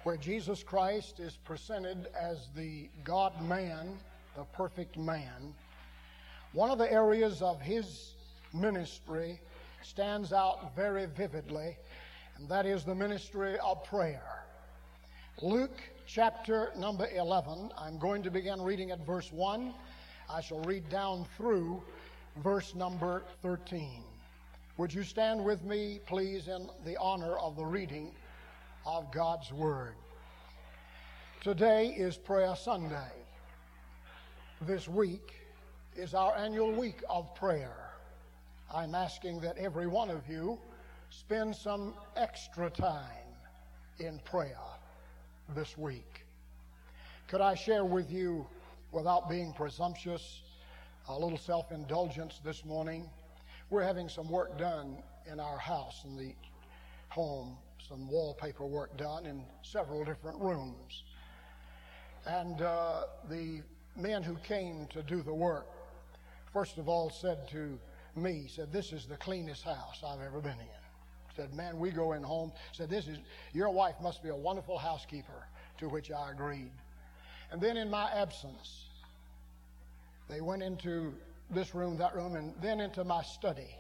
where Jesus Christ is presented as the God-man, the perfect man, one of the areas of his ministry stands out very vividly, and that is the ministry of prayer. Luke chapter number 11, I'm going to begin reading at verse 1. I shall read down through verse number 13. Would you stand with me, please, in the honor of the reading of God's Word. Today is Prayer Sunday. This week is our annual week of prayer. I'm asking that every one of you spend some extra time in prayer this week. Could I share with you, without being presumptuous, a little self-indulgence this morning? We're having some work done in our house, in the home, some wallpaper work done in several different rooms. And the men who came to do the work, first of all said to me, said, "This is the cleanest house I've ever been in." Said, "Man, we go in home." Said, "Your wife must be a wonderful housekeeper," to which I agreed. And then in my absence, they went into this room, that room, and then into my study.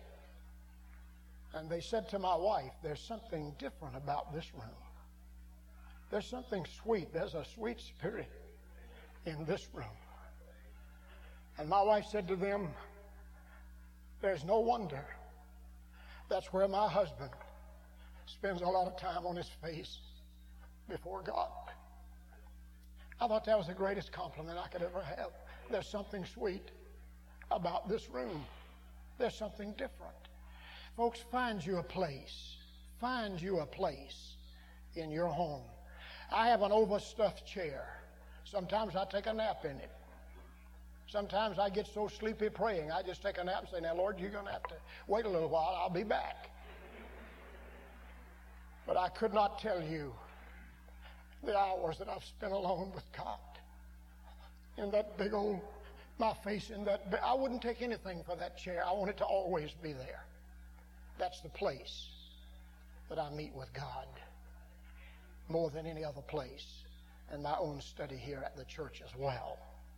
And they said to my wife, "There's something different about this room. There's something sweet. There's a sweet spirit in this room." And my wife said to them, "There's no wonder. That's where my husband spends a lot of time on his face before God." I thought that was the greatest compliment I could ever have. There's something sweet about this room. There's something different. Folks, find you a place. Find you a place in your home. I have an overstuffed chair. Sometimes I take a nap in it. Sometimes I get so sleepy praying, I just take a nap and say, "Now, Lord, you're going to have to wait a little while. I'll be back." But I could not tell you the hours that I've spent alone with God in that big old, my face in that, I wouldn't take anything for that chair. I want it to always be there. That's the place that I meet with God more than any other place, and my own study here at the church as well.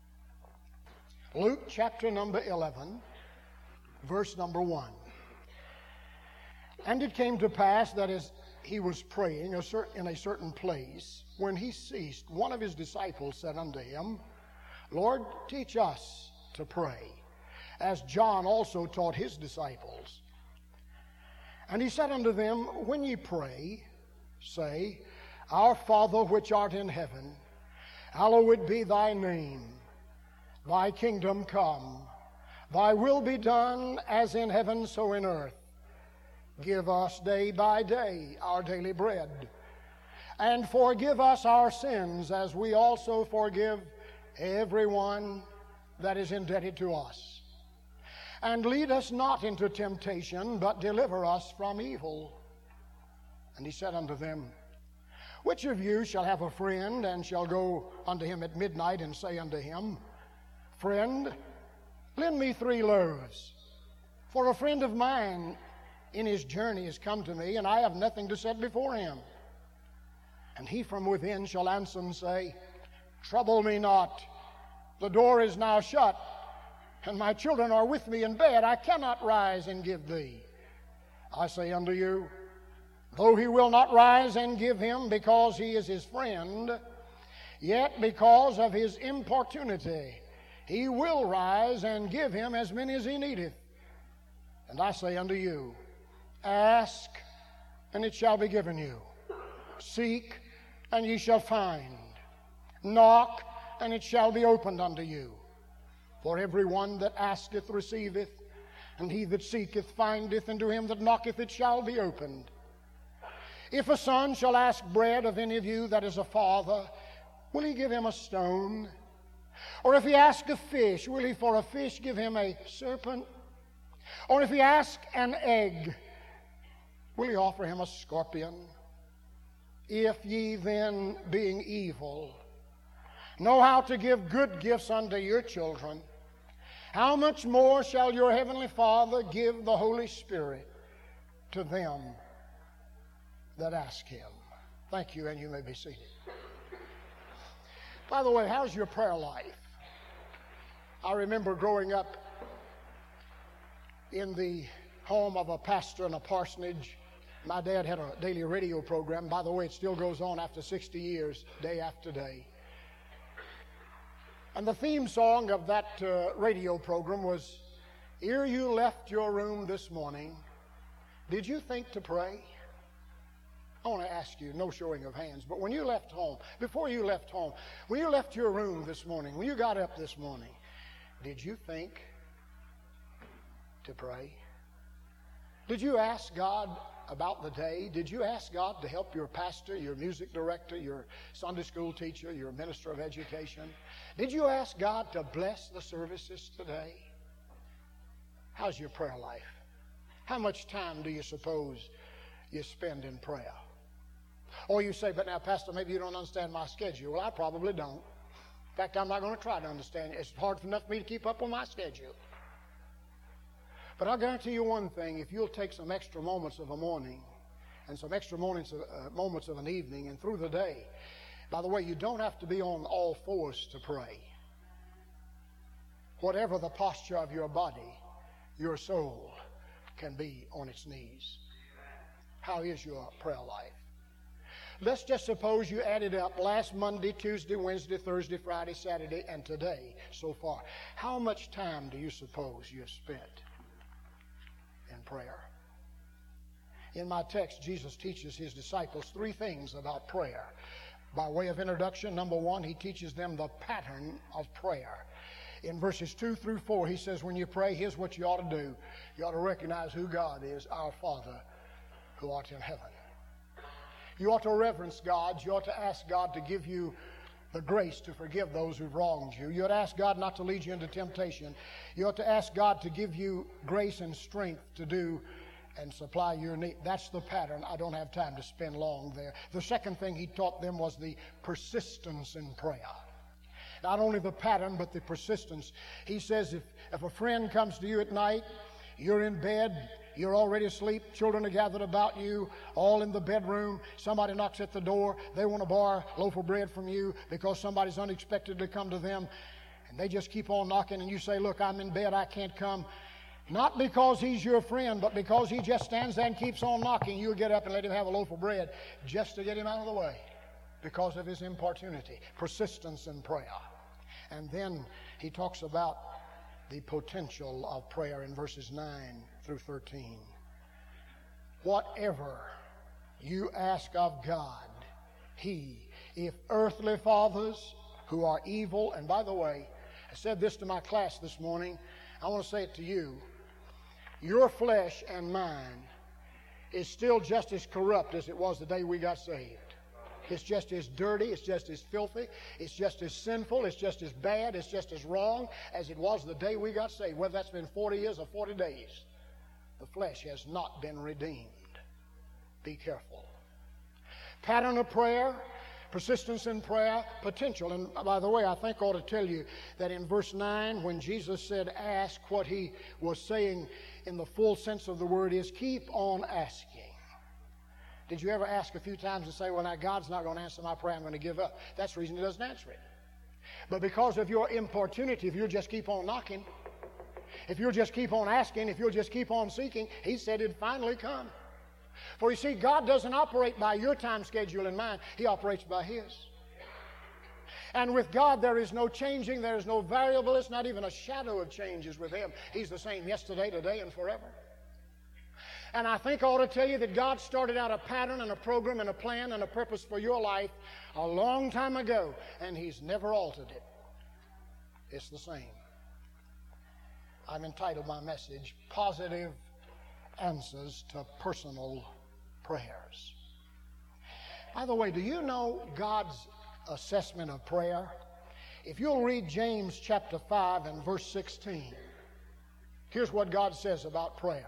Luke chapter number 11, verse number 1. "And it came to pass that as he was praying in a certain place, when he ceased, one of his disciples said unto him, Lord, teach us to pray, as John also taught his disciples. And he said unto them, When ye pray, say, Our Father which art in heaven, hallowed be thy name. Thy kingdom come, thy will be done as in heaven so in earth. Give us day by day our daily bread, and forgive us our sins as we also forgive everyone that is indebted to us. And lead us not into temptation, but deliver us from evil. And he said unto them, Which of you shall have a friend, and shall go unto him at midnight, and say unto him, Friend, lend me 3 loaves, for a friend of mine in his journey is come to me, and I have nothing to set before him. And he from within shall answer and say, Trouble me not, the door is now shut, and my children are with me in bed. I cannot rise and give thee. I say unto you, though he will not rise and give him because he is his friend, yet because of his importunity, he will rise and give him as many as he needeth. And I say unto you, Ask, and it shall be given you. Seek, and ye shall find. Knock, and it shall be opened unto you. For every one that asketh receiveth, and he that seeketh findeth, and to him that knocketh it shall be opened. If a son shall ask bread of any of you that is a father, will he give him a stone? Or if he ask a fish, will he for a fish give him a serpent? Or if he ask an egg, will he offer him a scorpion? If ye then, being evil, know how to give good gifts unto your children, how much more shall your heavenly Father give the Holy Spirit to them that ask him? Thank you, and you may be seated. By the way, how's your prayer life? I remember growing up in the home of a pastor in a parsonage. My dad had a daily radio program. By the way, it still goes on after 60 years, day after day. And the theme song of that radio program was, "Ere you left your room this morning, did you think to pray?" I want to ask you, no showing of hands, but when you left home, before you left home, when you left your room this morning, when you got up this morning, did you think to pray? Did you ask God about the day? Did you ask God to help your pastor, your music director, your Sunday school teacher, your minister of education? Did you ask God to bless the services today? How's your prayer life? How much time do you suppose you spend in prayer? Or you say, "But now, Pastor, maybe you don't understand my schedule." Well, I probably don't. In fact, I'm not going to try to understand it. It's hard enough for me to keep up with my schedule. But I'll guarantee you one thing: if you'll take some extra moments of a morning and some extra moments of an evening and through the day. By the way, you don't have to be on all fours to pray. Whatever the posture of your body, your soul can be on its knees. How is your prayer life? Let's just suppose you added up last Monday, Tuesday, Wednesday, Thursday, Friday, Saturday, and today so far. How much time do you suppose you have spent in prayer? In my text, Jesus teaches his disciples three things about prayer. By way of introduction, number one, he teaches them the pattern of prayer. In verses 2 through 4, he says, when you pray, here's what you ought to do. You ought to recognize who God is, our Father who art in heaven. You ought to reverence God. You ought to ask God to give you the grace to forgive those who've wronged you. You ought to ask God not to lead you into temptation. You ought to ask God to give you grace and strength to do and supply your need. That's the pattern. I don't have time to spend long there. The second thing he taught them was the persistence in prayer. Not only the pattern, but the persistence. He says if a friend comes to you at night, you're in bed, you're already asleep, children are gathered about you, all in the bedroom, somebody knocks at the door, they want to borrow a loaf of bread from you because somebody's unexpected to come to them, and they just keep on knocking, and you say, look, I'm in bed, I can't come. Not because he's your friend, but because he just stands there and keeps on knocking, you'll get up and let him have a loaf of bread just to get him out of the way because of his importunity, persistence in prayer. And then he talks about the potential of prayer in verses 9 through 13. Whatever you ask of God, if earthly fathers who are evil, and by the way, I said this to my class this morning, I want to say it to you, your flesh and mine is still just as corrupt as it was the day we got saved. It's just as dirty, it's just as filthy, it's just as sinful, it's just as bad, it's just as wrong as it was the day we got saved. Whether that's been 40 years or 40 days, the flesh has not been redeemed. Be careful. Pattern of prayer, persistence in prayer, potential. And by the way, I think I ought to tell you that in verse 9, when Jesus said ask, what he was saying in the full sense of the word is keep on asking. Did you ever ask a few times and say, well, now God's not going to answer my prayer, I'm going to give up? That's the reason he doesn't answer it. But because of your importunity, if you'll just keep on knocking, if you'll just keep on asking, if you'll just keep on seeking, he said it'd finally come. For you see, God doesn't operate by your time schedule and mine. He operates by his. And with God, there is no changing, there is no variable, it's not even a shadow of changes with him. He's the same yesterday, today, and forever. And I think I ought to tell you that God started out a pattern and a program and a plan and a purpose for your life a long time ago, and he's never altered it. It's the same. I've entitled my message, Positive Answers to Personal Prayers. By the way, do you know God's assessment of prayer? If you'll read James chapter 5 and verse 16, here's what God says about prayer.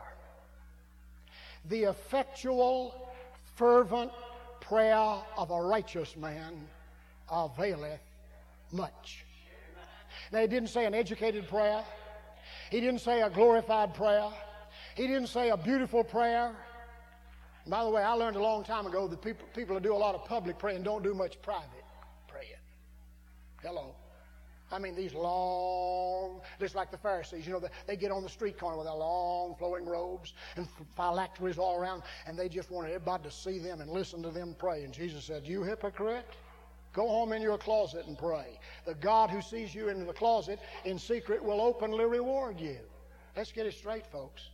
The effectual, fervent prayer of a righteous man availeth much. Now, he didn't say an educated prayer. He didn't say a glorified prayer. He didn't say a beautiful prayer. And by the way, I learned a long time ago that people who do a lot of public praying don't do much private praying. Hello. I mean, these long, just like the Pharisees, they get on the street corner with their long flowing robes and phylacteries all around, and they just wanted everybody to see them and listen to them pray. And Jesus said, "You hypocrite, go home in your closet and pray. The God who sees you in the closet in secret will openly reward you." Let's get it straight, folks.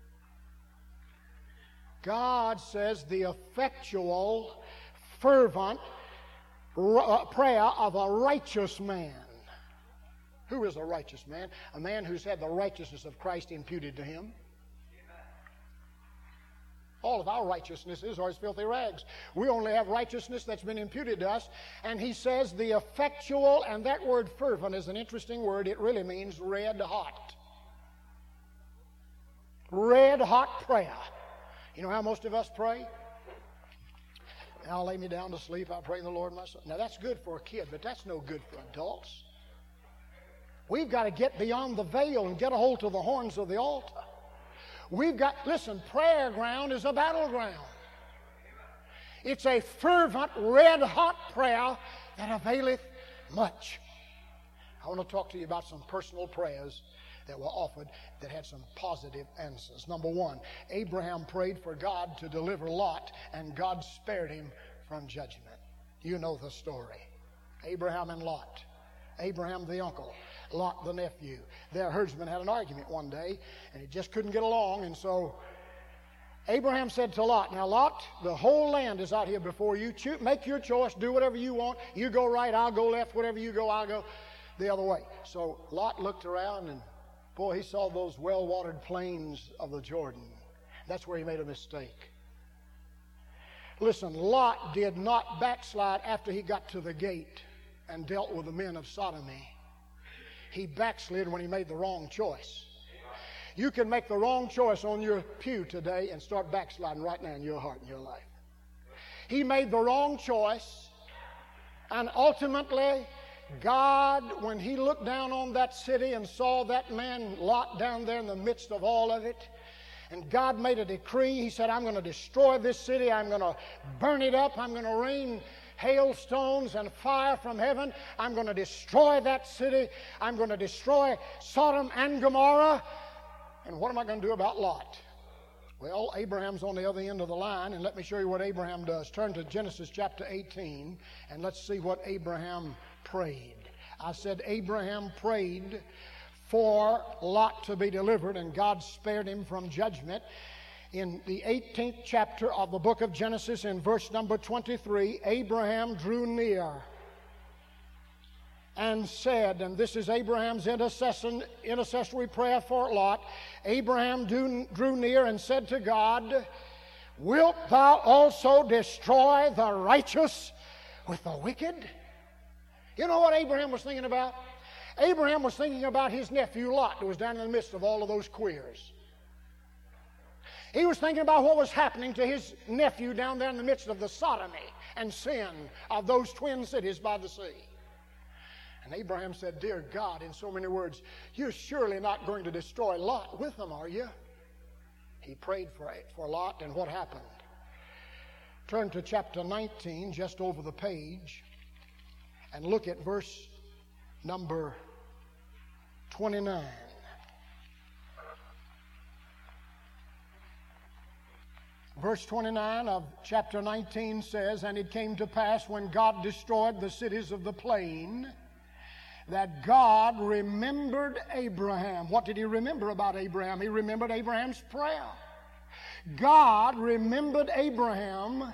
God says the effectual, fervent prayer of a righteous man. Who is a righteous man? A man who's had the righteousness of Christ imputed to him. All of our righteousnesses are as filthy rags. We only have righteousness that's been imputed to us. And he says the effectual, and that word fervent is an interesting word. It really means red hot. Red hot prayer. You know how most of us pray? "I'll lay me down to sleep. I'll pray in the Lord my soul." Now that's good for a kid, but that's no good for adults. We've got to get beyond the veil and get a hold of the horns of the altar. Listen, prayer ground is a battleground. It's a fervent, red-hot prayer that availeth much. I want to talk to you about some personal prayers that were offered that had some positive answers. Number one, Abraham prayed for God to deliver Lot, and God spared him from judgment. You know the story. Abraham and Lot. Abraham the uncle, Lot the nephew. Their herdsmen had an argument one day, and it just couldn't get along, and so Abraham said to Lot, "Now Lot, the whole land is out here before you. Make your choice, do whatever you want. You go right, I'll go left. Whatever you go, I'll go the other way." So Lot looked around, and boy, he saw those well-watered plains of the Jordan. That's where he made a mistake. Listen, Lot did not backslide after he got to the gate and dealt with the men of sodomy. He backslid when he made the wrong choice. You can make the wrong choice on your pew today and start backsliding right now in your heart and your life. He made the wrong choice, and ultimately God, when he looked down on that city and saw that man Lot down there in the midst of all of it, and God made a decree. He said, "I'm going to destroy this city. I'm going to burn it up. I'm going to rain hailstones and fire from heaven. I'm going to destroy that city. I'm going to destroy Sodom and Gomorrah. And what am I going to do about Lot?" Well, Abraham's on the other end of the line, and let me show you what Abraham does. Turn to Genesis chapter 18, and let's see what Abraham prayed. I said Abraham prayed for Lot to be delivered, and God spared him from judgment. In the 18th chapter of the book of Genesis, in verse number 23, Abraham drew near and said, and this is Abraham's intercessory prayer for Lot. Abraham drew near and said to God, "Wilt thou also destroy the righteous with the wicked?" You know what Abraham was thinking about? Abraham was thinking about his nephew Lot, who was down in the midst of all of those queers. He was thinking about what was happening to his nephew down there in the midst of the sodomy and sin of those twin cities by the sea. And Abraham said, "Dear God," in so many words, "you're surely not going to destroy Lot with them, are you?" He prayed for Lot, and what happened? Turn to chapter 19, just over the page, and look at verse number 29. Verse 29 of chapter 19 says, "And it came to pass when God destroyed the cities of the plain, that God remembered Abraham." What did he remember about Abraham? He remembered Abraham's prayer. God remembered Abraham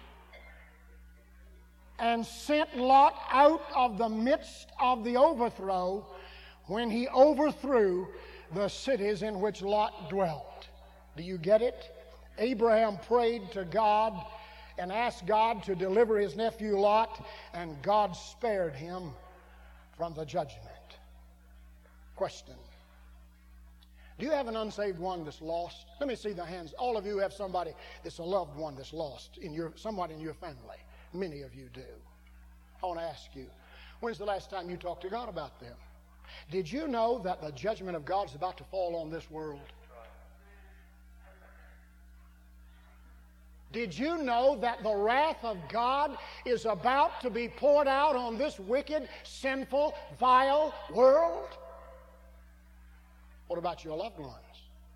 and sent Lot out of the midst of the overthrow when he overthrew the cities in which Lot dwelt. Do you get it? Abraham prayed to God and asked God to deliver his nephew Lot, and God spared him from the judgment. Question: do you have an unsaved one that's lost? Let me see the hands. All of you have somebody that's a loved one that's lost, somebody in your family. Many of you do. I want to ask you, when's the last time you talked to God about them? Did you know that the judgment of God is about to fall on this world? Did you know that the wrath of God is about to be poured out on this wicked, sinful, vile world? What about your loved ones?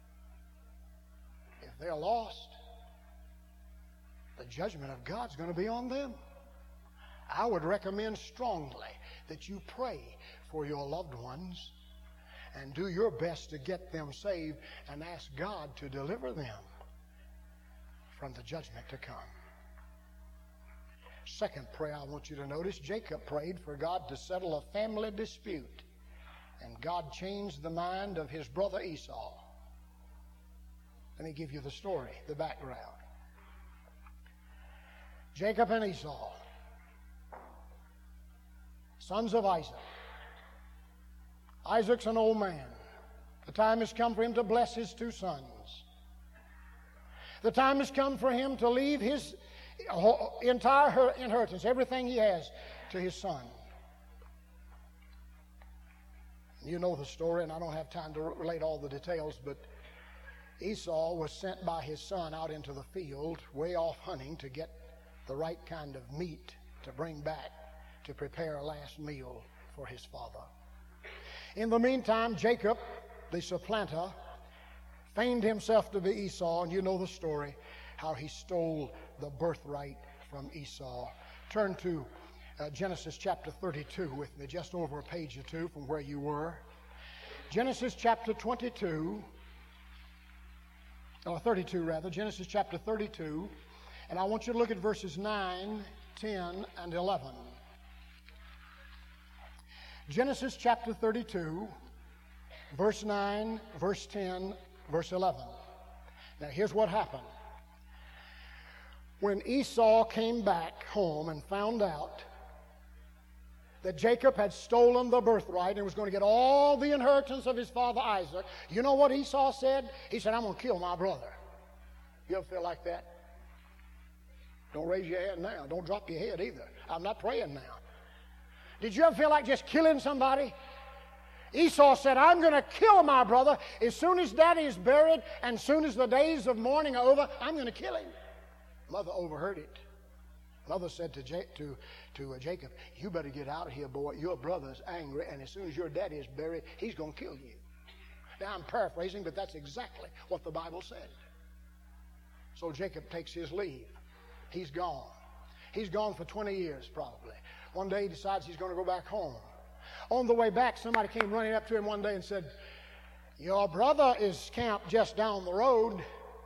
If they're lost, the judgment of God's going to be on them. I would recommend strongly that you pray for your loved ones and do your best to get them saved and ask God to deliver them from the judgment to come. Second prayer I want you to notice, Jacob prayed for God to settle a family dispute, and God changed the mind of his brother Esau. Let me give you the story, the background. Jacob and Esau, sons of Isaac. Isaac's an old man. The time has come for him to bless his two sons. The time has come for him to leave his entire inheritance, everything he has, to his son. You know the story, and I don't have time to relate all the details, but Esau was sent by his son out into the field, way off hunting, to get the right kind of meat to bring back to prepare a last meal for his father. In the meantime, Jacob, the supplanter, feigned himself to be Esau, and you know the story, how he stole the birthright from Esau. Turn to Genesis chapter 32 with me, just over a page or two from where you were. Genesis chapter 32, or 32 rather, Genesis chapter 32, and I want you to look at verses 9, 10, and 11. Genesis chapter 32, verse 9, verse 10, verse 11. Now here's what happened. When Esau came back home and found out that Jacob had stolen the birthright and was going to get all the inheritance of his father Isaac, you know what Esau said? He said, I'm going to kill my brother. You ever feel like that? Don't raise your hand now. Don't drop your head either. I'm not praying now. Did you ever feel like just killing somebody? Esau said, I'm going to kill my brother. As soon as daddy is buried and as soon as the days of mourning are over, I'm going to kill him. Mother overheard it. Mother said to Jacob, you better get out of here, boy. Your brother's angry, and as soon as your daddy is buried, he's going to kill you. Now, I'm paraphrasing, but that's exactly what the Bible said. So Jacob takes his leave. He's gone. He's gone for 20 years, probably. One day he decides he's going to go back home. On the way back, somebody came running up to him one day and said, your brother is camped just down the road.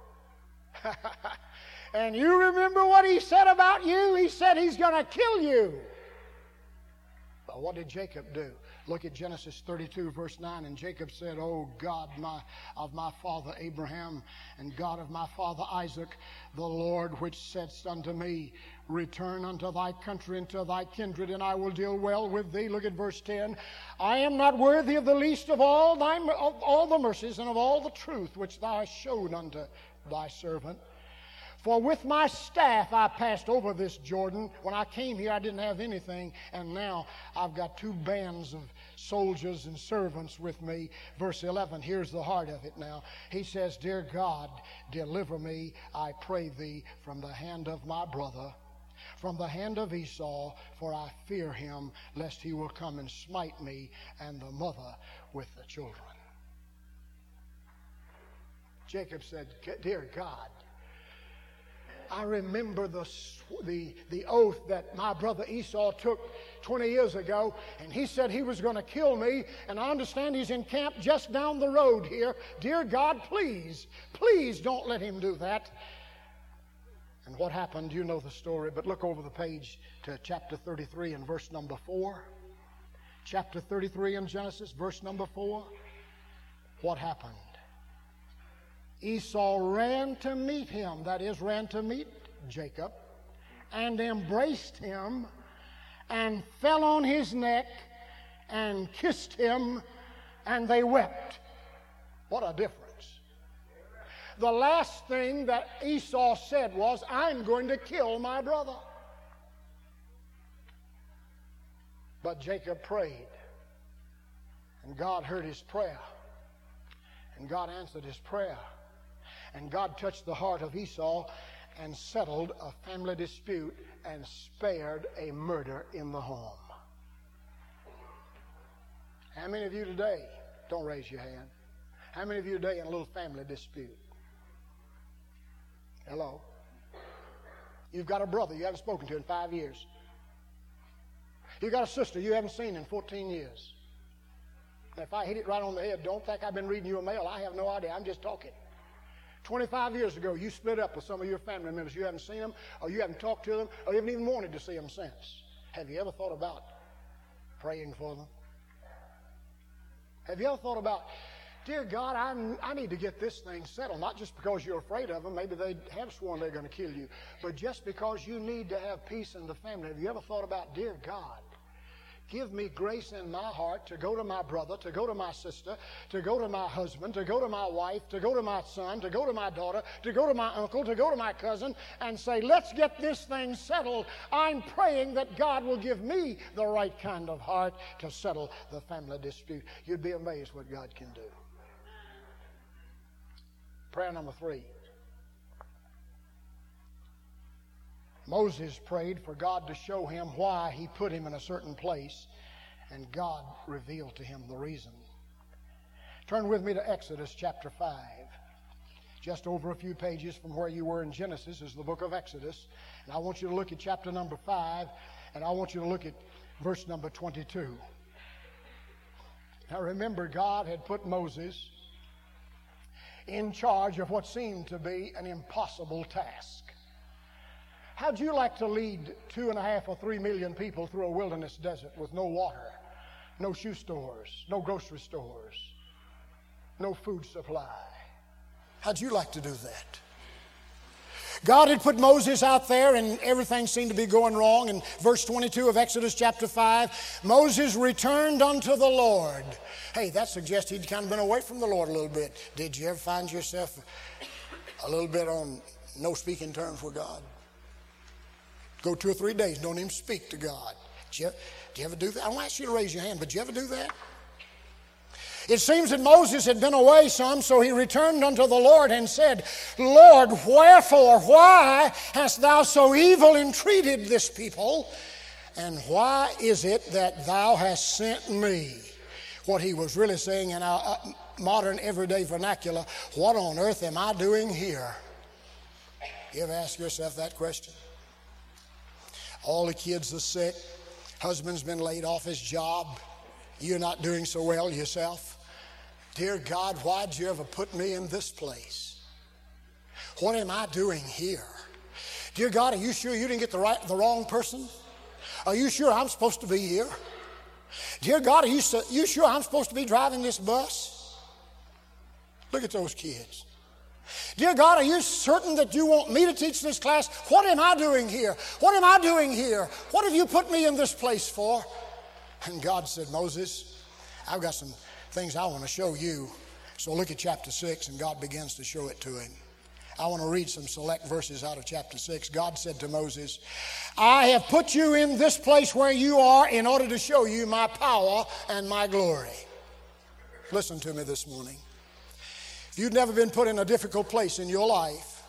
And you remember what he said about you? He said he's going to kill you. But what did Jacob do? Look at Genesis 32, verse 9. And Jacob said, O God of my father Abraham and God of my father Isaac, the Lord which saidst unto me, return unto thy country and to thy kindred, and I will deal well with thee. Look at verse 10. I am not worthy of the least of all the mercies and of all the truth which thou hast showed unto thy servant. For with my staff I passed over this Jordan. When I came here, I didn't have anything, and now I've got 2 bands of soldiers and servants with me. Verse 11, here's the heart of it now. He says, Dear God, deliver me, I pray thee, from the hand of my brother, from the hand of Esau, for I fear him, lest he will come and smite me and the mother with the children. Jacob said, Dear God, I remember the oath that my brother Esau took 20 years ago, and he said he was going to kill me, and I understand he's in camp just down the road here. Dear God, please don't let him do that. And what happened, you know the story, but look over the page to chapter 33 and verse number 4. Chapter 33 in Genesis, verse number 4. What happened? Esau ran to meet him, that is, ran to meet Jacob, and embraced him, and fell on his neck, and kissed him, and they wept. What a difference. The last thing that Esau said was, I'm going to kill my brother. But Jacob prayed, and God heard his prayer, and God answered his prayer. And God touched the heart of Esau, and settled a family dispute and spared a murder in the home. How many of you today, don't raise your hand, how many of you today in a little family dispute? Hello? You've got a brother you haven't spoken to in 5 years. You've got a sister you haven't seen in 14 years. Now, if I hit it right on the head, don't think I've been reading you a mail. I have no idea. I'm just talking. 25 years ago, you split up with some of your family members. You haven't seen them, or you haven't talked to them, or you haven't even wanted to see them since. Have you ever thought about praying for them? Have you ever thought about, dear God, I need to get this thing settled, not just because you're afraid of them. Maybe they have sworn they're going to kill you, but just because you need to have peace in the family. Have you ever thought about, dear God, give me grace in my heart to go to my brother, to go to my sister, to go to my husband, to go to my wife, to go to my son, to go to my daughter, to go to my uncle, to go to my cousin, and say, let's get this thing settled. I'm praying that God will give me the right kind of heart to settle the family dispute. You'd be amazed what God can do. Prayer number 3. Moses prayed for God to show him why he put him in a certain place, and God revealed to him the reason. Turn with me to Exodus chapter 5. Just over a few pages from where you were in Genesis is the book of Exodus. And I want you to look at chapter number 5, and I want you to look at verse number 22. Now remember, God had put Moses in charge of what seemed to be an impossible task. How'd you like to lead 2.5 or 3 million people through a wilderness desert with no water, no shoe stores, no grocery stores, no food supply? How'd you like to do that? God had put Moses out there and everything seemed to be going wrong. In verse 22 of Exodus chapter 5, Moses returned unto the Lord. Hey, that suggests he'd kind of been away from the Lord a little bit. Did you ever find yourself a little bit on no speaking terms with God? Go 2 or 3 days, don't even speak to God. Did you ever do that? I don't ask you to raise your hand, but did you ever do that? It seems that Moses had been away some, so he returned unto the Lord and said, Lord, wherefore, why hast thou so evil entreated this people? And why is it that thou hast sent me? What he was really saying in our modern everyday vernacular, what on earth am I doing here? You ever ask yourself that question? All the kids are sick. Husband's been laid off his job. You're not doing so well yourself. Dear God, why'd you ever put me in this place? What am I doing here? Dear God, are you sure you didn't get the wrong person? Are you sure I'm supposed to be here? Dear God, are you sure I'm supposed to be driving this bus? Look at those kids. Dear God, are you certain that you want me to teach this class? What am I doing here? What am I doing here? What have you put me in this place for? And God said, Moses, I've got some things I want to show you. So look at chapter 6, and God begins to show it to him. I want to read some select verses out of chapter 6. God said to Moses, I have put you in this place where you are in order to show you my power and my glory. Listen to me this morning. If you've never been put in a difficult place in your life,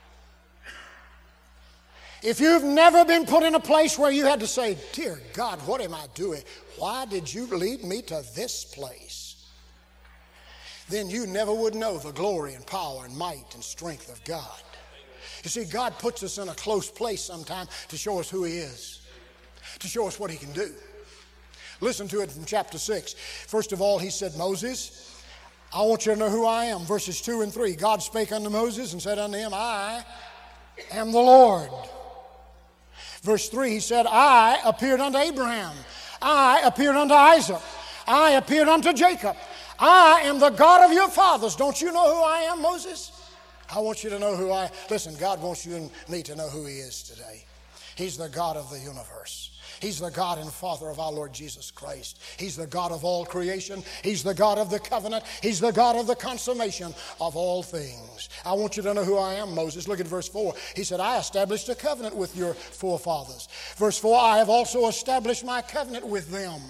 if you've never been put in a place where you had to say, dear God, what am I doing? Why did you lead me to this place? Then you never would know the glory and power and might and strength of God. You see, God puts us in a close place sometimes to show us who he is, to show us what he can do. Listen to it from chapter 6. First of all, he said, Moses, I want you to know who I am. Verses 2 and 3. God spake unto Moses and said unto him, I am the Lord. Verse 3, he said, I appeared unto Abraham. I appeared unto Isaac. I appeared unto Jacob. I am the God of your fathers. Don't you know who I am, Moses? I want you to know who I am. Listen, God wants you and me to know who he is today. He's the God of the universe. He's the God and Father of our Lord Jesus Christ. He's the God of all creation. He's the God of the covenant. He's the God of the consummation of all things. I want you to know who I am, Moses. Look at verse 4. He said, I established a covenant with your forefathers. Verse 4, I have also established my covenant with them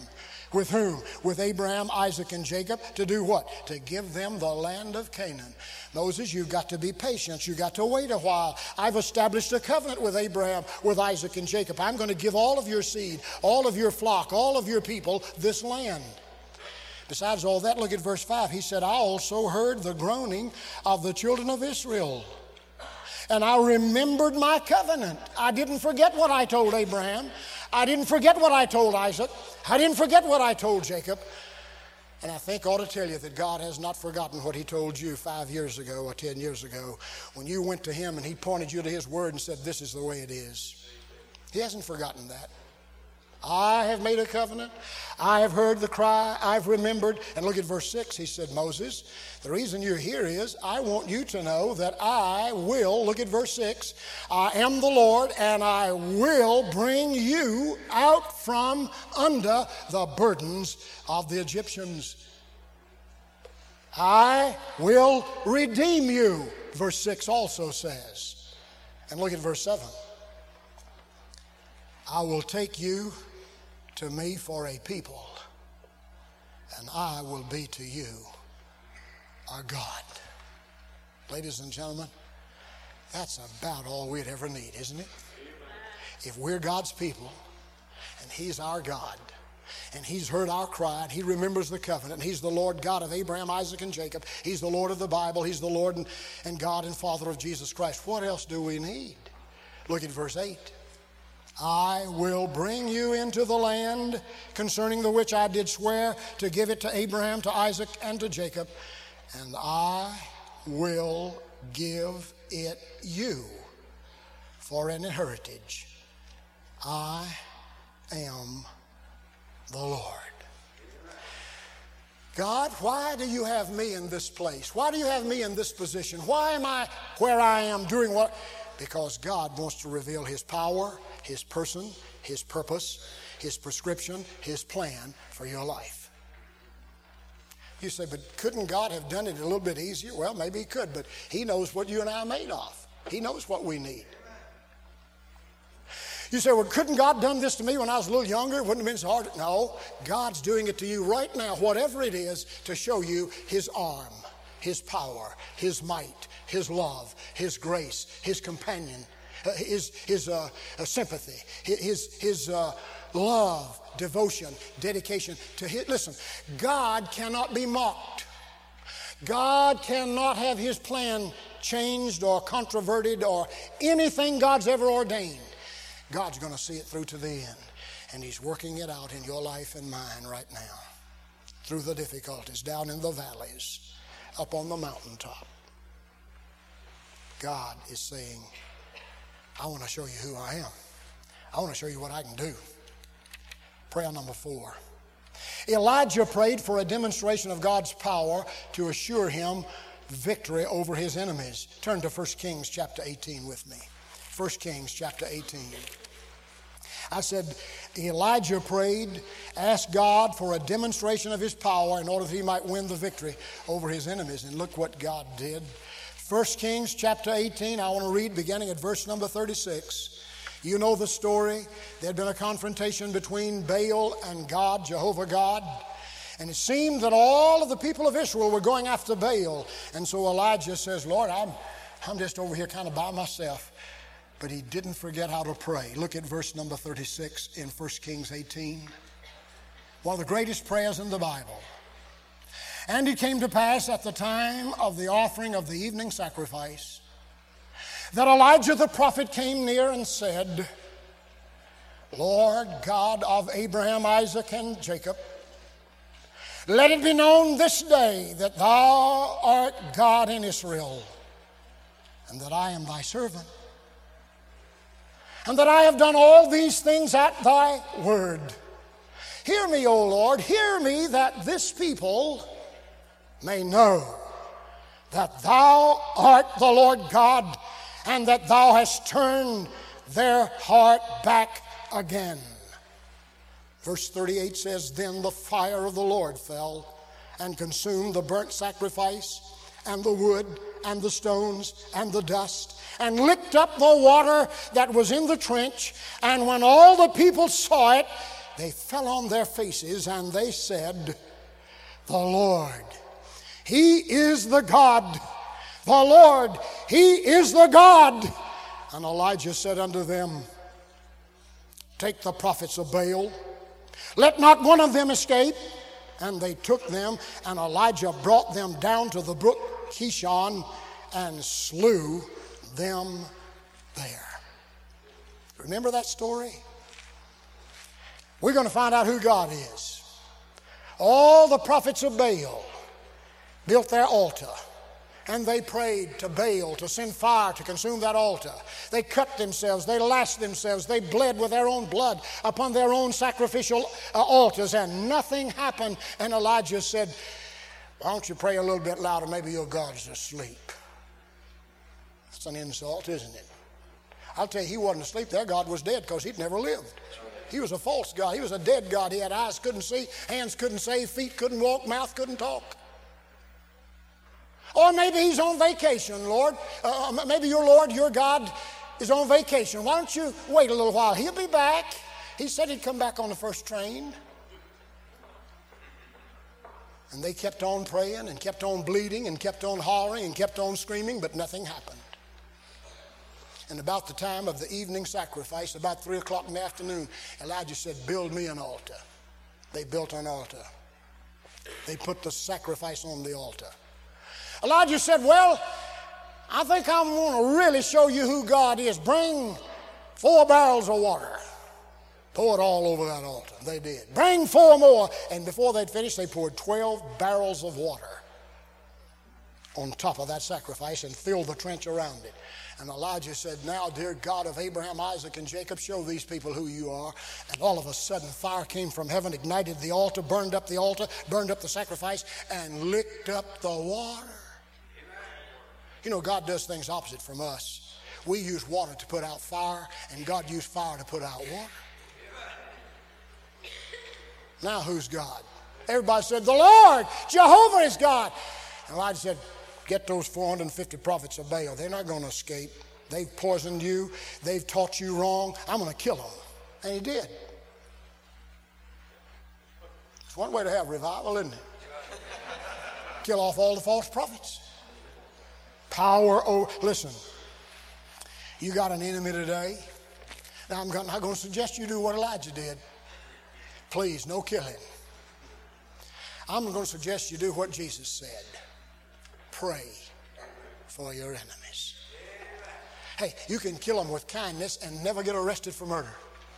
With whom? With Abraham, Isaac, and Jacob. To do what? To give them the land of Canaan. Moses, you've got to be patient. You've got to wait a while. I've established a covenant with Abraham, with Isaac, and Jacob. I'm going to give all of your seed, all of your flock, all of your people this land. Besides all that, look at verse 5. He said, I also heard the groaning of the children of Israel, and I remembered my covenant. I didn't forget what I told Abraham. I didn't forget what I told Isaac. I didn't forget what I told Jacob. And I think I ought to tell you that God has not forgotten what he told you 5 years ago or 10 years ago when you went to him and he pointed you to his word and said, this is the way it is. He hasn't forgotten that. I have made a covenant. I have heard the cry. I've remembered. And look at verse 6. He said, Moses, the reason you're here is I want you to know that I will, look at verse 6, I am the Lord and I will bring you out from under the burdens of the Egyptians. I will redeem you, verse 6 also says. And look at verse 7. I will take you to me for a people, and I will be to you a God. Ladies and gentlemen, that's about all we'd ever need, isn't it? If we're God's people, and he's our God, and he's heard our cry, and he remembers the covenant, and he's the Lord God of Abraham, Isaac, and Jacob. He's the Lord of the Bible. He's the Lord and God and Father of Jesus Christ. What else do we need? Look at verse 8. I will bring you into the land concerning the which I did swear to give it to Abraham, to Isaac, and to Jacob, and I will give it you for an heritage. I am the Lord. God, why do you have me in this place? Why do you have me in this position? Why am I where I am doing what? Because God wants to reveal his power, his person, his purpose, his prescription, his plan for your life. You say, but couldn't God have done it a little bit easier? Well, maybe he could, but he knows what you and I are made of. He knows what we need. You say, well, couldn't God have done this to me when I was a little younger? It wouldn't have been so hard. No, God's doing it to you right now, whatever it is, to show you his arm, his power, his might, his love, his grace, his companion, his sympathy, his love, devotion, dedication to his. Listen, God cannot be mocked. God cannot have his plan changed or controverted or anything God's ever ordained. God's going to see it through to the end, and he's working it out in your life and mine right now, through the difficulties, down in the valleys, up on the mountaintop. God is saying, I want to show you who I am. I want to show you what I can do. Prayer number 4. Elijah prayed for a demonstration of God's power to assure him victory over his enemies. Turn to 1 Kings chapter 18 with me. 1 Kings chapter 18. I said Elijah prayed, asked God for a demonstration of his power in order that he might win the victory over his enemies. And look what God did. 1 Kings chapter 18, I want to read beginning at verse number 36. You know the story. There had been a confrontation between Baal and God, Jehovah God. And it seemed that all of the people of Israel were going after Baal. And so Elijah says, Lord, I'm just over here kind of by myself. But he didn't forget how to pray. Look at verse number 36 in 1 Kings 18. One of the greatest prayers in the Bible. And it came to pass at the time of the offering of the evening sacrifice that Elijah the prophet came near and said, Lord God of Abraham, Isaac, and Jacob, let it be known this day that thou art God in Israel, and that I am thy servant, and that I have done all these things at thy word. Hear me, O Lord, hear me, that this people may know that thou art the Lord God, and that thou hast turned their heart back again. Verse 38 says, Then the fire of the Lord fell and consumed the burnt sacrifice and the wood and the stones and the dust, and licked up the water that was in the trench. And when all the people saw it, they fell on their faces and they said, "The Lord, He is the God. The Lord, He is the God." And Elijah said unto them, "Take the prophets of Baal, let not one of them escape." And they took them, and Elijah brought them down to the brook Kishon and slew them there. Remember that story? We're going to find out who God is. All the prophets of Baal built their altar, and they prayed to Baal to send fire to consume that altar. They cut themselves, they lashed themselves, they bled with their own blood upon their own sacrificial altars, and nothing happened. And Elijah said, "Why don't you pray a little bit louder? Maybe your God's asleep." That's an insult, isn't it? I'll tell you, he wasn't asleep. Their God was dead because he'd never lived. He was a false God. He was a dead God. He had eyes couldn't see, hands couldn't save, feet couldn't walk, mouth couldn't talk. Or maybe he's on vacation, Lord. Maybe your Lord, your God, is on vacation. Why don't you wait a little while? He'll be back. He said he'd come back on the first train. And they kept on praying and kept on bleeding and kept on hollering and kept on screaming, but nothing happened. And about the time of the evening sacrifice, about 3 o'clock in the afternoon, Elijah said, "Build me an altar." They built an altar. They put the sacrifice on the altar. Elijah said, "Well, I think I want to really show you who God is. Bring 4 barrels of water. Pour it all over that altar." They did. "Bring 4 more. And before they'd finished, they poured 12 barrels of water on top of that sacrifice and filled the trench around it. And Elijah said, "Now, dear God of Abraham, Isaac, and Jacob, show these people who you are." And all of a sudden, fire came from heaven, ignited the altar, burned up the sacrifice, and licked up the water. You know, God does things opposite from us. We use water to put out fire, and God used fire to put out water. Now who's God? Everybody said, "The Lord, Jehovah is God." And Elijah said, "Get those 450 prophets of Baal. They're not going to escape. They've poisoned you. They've taught you wrong. I'm going to kill them." And he did. It's one way to have revival, isn't it? Kill off all the false prophets. Power over. Listen, you got an enemy today. Now, I'm not going to suggest you do what Elijah did. Please, no killing. I'm going to suggest you do what Jesus said. Pray for your enemies. Hey, you can kill them with kindness and never get arrested for murder.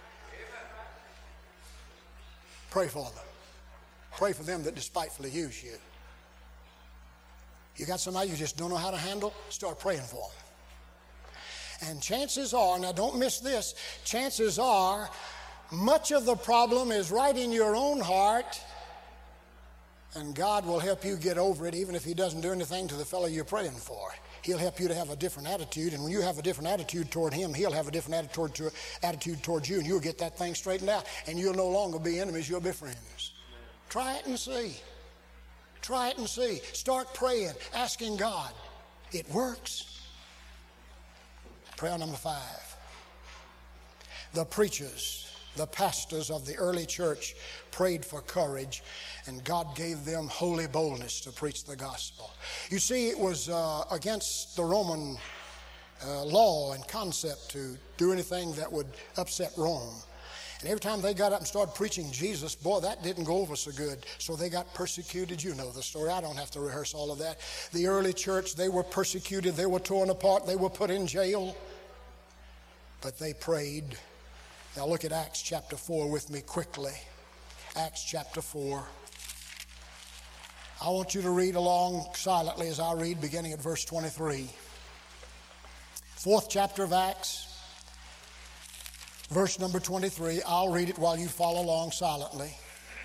Pray for them. Pray for them that despitefully use you. You got somebody you just don't know how to handle? Start praying for them. And chances are, now don't miss this, chances are much of the problem is right in your own heart, and God will help you get over it even if he doesn't do anything to the fellow you're praying for. He'll help you to have a different attitude, and when you have a different attitude toward him, he'll have a different attitude towards you, and you'll get that thing straightened out, and you'll no longer be enemies, you'll be friends. Try it and see. Try it and see. Start praying, asking God. It works. Prayer number 5. The preachers, the pastors of the early church prayed for courage, and God gave them holy boldness to preach the gospel. You see, it was against the Roman law and concept to do anything that would upset Rome. And every time they got up and started preaching Jesus, boy, that didn't go over so good. So they got persecuted. You know the story. I don't have to rehearse all of that. The early church, they were persecuted. They were torn apart. They were put in jail. But they prayed. Now look at Acts chapter 4 with me quickly. Acts chapter 4. I want you to read along silently as I read, beginning at verse 23. 4th chapter of Acts. Verse number 23, I'll read it while you follow along silently.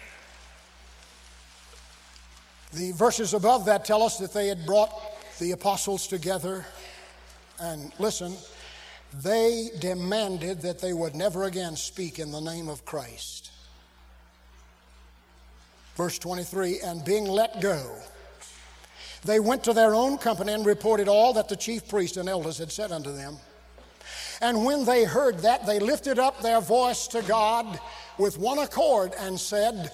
The verses above that tell us that they had brought the apostles together, and listen, they demanded that they would never again speak in the name of Christ. Verse 23, and being let go, they went to their own company and reported all that the chief priests and elders had said unto them. And when they heard that, they lifted up their voice to God with one accord and said,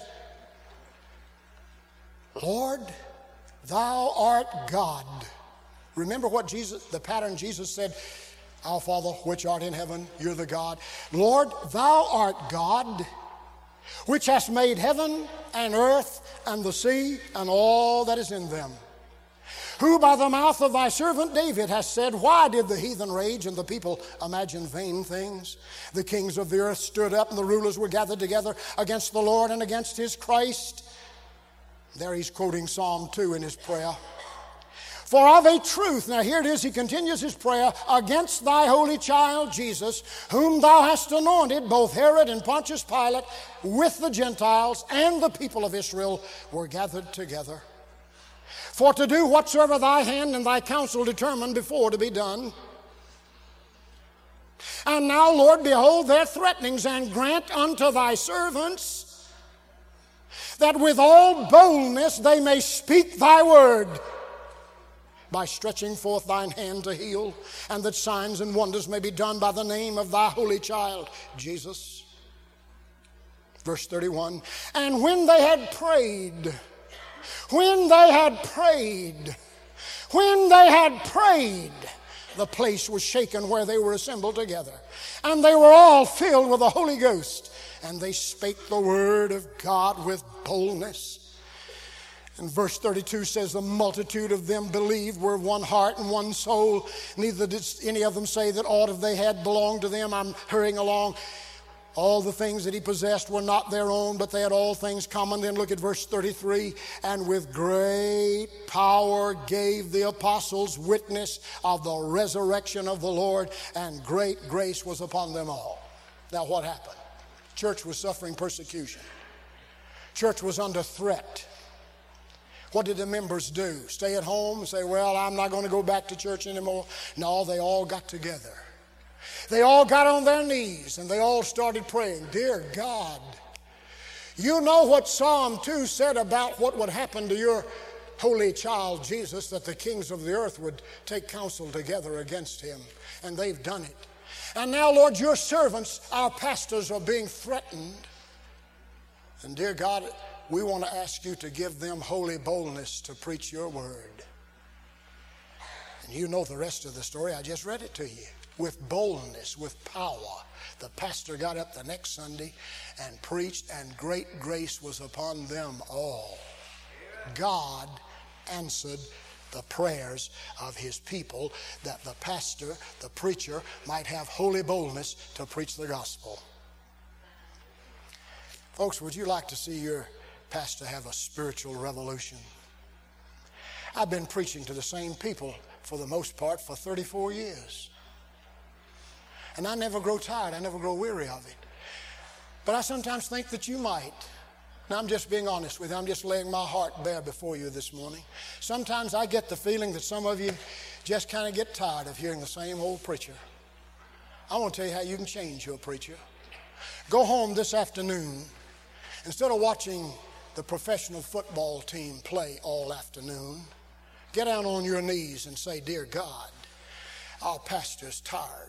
Lord, thou art God. Remember what the pattern Jesus said, Our Father which art in heaven, you're the God. Lord, thou art God, which hast made heaven and earth and the sea and all that is in them. Who by the mouth of thy servant David has said, Why did the heathen rage and the people imagine vain things? The kings of the earth stood up and the rulers were gathered together against the Lord and against his Christ. There he's quoting Psalm 2 in his prayer. For of a truth, now here it is, he continues his prayer, against thy holy child Jesus, whom thou hast anointed, both Herod and Pontius Pilate, with the Gentiles and the people of Israel, were gathered together. For to do whatsoever thy hand and thy counsel determined before to be done. And now, Lord, behold their threatenings, and grant unto thy servants that with all boldness they may speak thy word, by stretching forth thine hand to heal, and that signs and wonders may be done by the name of thy holy child, Jesus. Verse 31, and when they had prayed, the place was shaken where they were assembled together. And they were all filled with the Holy Ghost. And they spake the word of God with boldness. And verse 32 says, the multitude of them believed, were one heart and one soul. Neither did any of them say that aught of they had belonged to them. I'm hurrying along. All the things that he possessed were not their own, but they had all things common. Then look at verse 33. And with great power gave the apostles witness of the resurrection of the Lord, and great grace was upon them all. Now what happened? Church was suffering persecution. Church was under threat. What did the members do? Stay at home and say, well, I'm not going to go back to church anymore? No, they all got together. They all got on their knees and they all started praying, Dear God, you know what Psalm 2 said about what would happen to your holy child Jesus, that the kings of the earth would take counsel together against him. And they've done it. And now, Lord, your servants, our pastors, are being threatened. And dear God, we want to ask you to give them holy boldness to preach your word. And you know the rest of the story. I just read it to you. With boldness, with power, the pastor got up the next Sunday and preached, and great grace was upon them all. God answered the prayers of his people, that the pastor, the preacher, might have holy boldness to preach the gospel. Folks, would you like to see your pastor have a spiritual revolution? I've been preaching to the same people for the most part for 34 years. And I never grow tired. I never grow weary of it. But I sometimes think that you might. Now, I'm just being honest with you. I'm just laying my heart bare before you this morning. Sometimes I get the feeling that some of you just kind of get tired of hearing the same old preacher. I want to tell you how you can change your preacher. Go home this afternoon. Instead of watching the professional football team play all afternoon, get down on your knees and say, Dear God, our pastor's tired.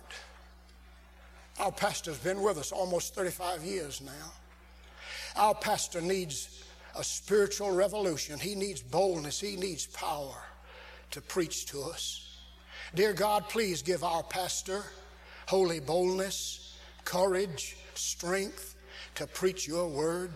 Our pastor's been with us almost 35 years now. Our pastor needs a spiritual revolution. He needs boldness. He needs power to preach to us. Dear God, please give our pastor holy boldness, courage, strength to preach your word.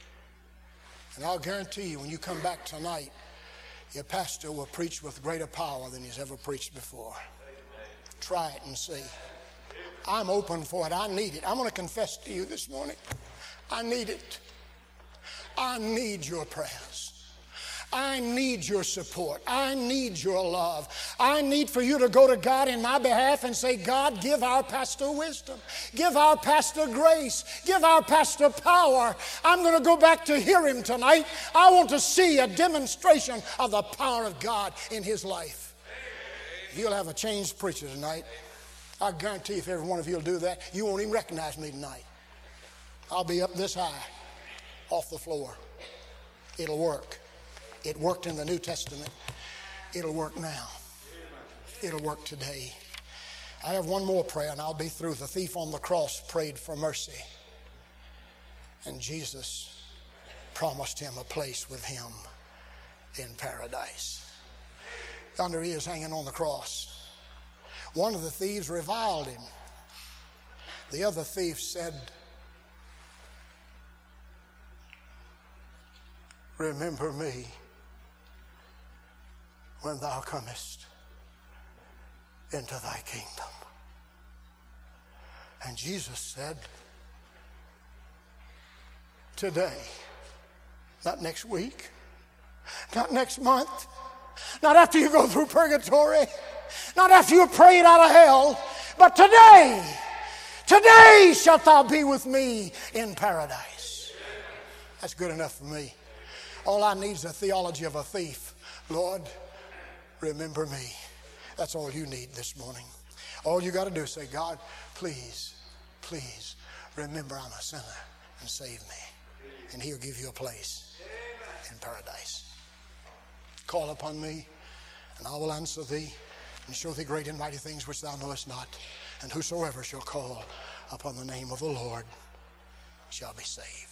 And I'll guarantee you, when you come back tonight, your pastor will preach with greater power than he's ever preached before. Try it and see. I'm open for it. I need it. I'm going to confess to you this morning. I need it. I need your prayers. I need your support. I need your love. I need for you to go to God in my behalf and say, God, give our pastor wisdom. Give our pastor grace. Give our pastor power. I'm going to go back to hear him tonight. I want to see a demonstration of the power of God in his life. You'll have a changed preacher tonight. I guarantee if every one of you will do that, you won't even recognize me tonight. I'll be up this high, off the floor. It'll work. It worked in the New Testament. It'll work now. It'll work today. I have one more prayer and I'll be through. The thief on the cross prayed for mercy. And Jesus promised him a place with him in paradise. Yonder he is hanging on the cross. One of the thieves reviled him. The other thief said, remember me when thou comest into thy kingdom. And Jesus said, today, not next week, not next month, not after you go through purgatory, not after you prayed out of hell, but today shalt thou be with me in paradise. That's good enough for me. All I need is a theology of a thief. Lord, remember me. That's all you need this morning. All you got to do is say, God, please, please remember I'm a sinner and save me. And he'll give you a place in paradise. Call upon me, and I will answer thee and show thee great and mighty things which thou knowest not. And whosoever shall call upon the name of the Lord shall be saved.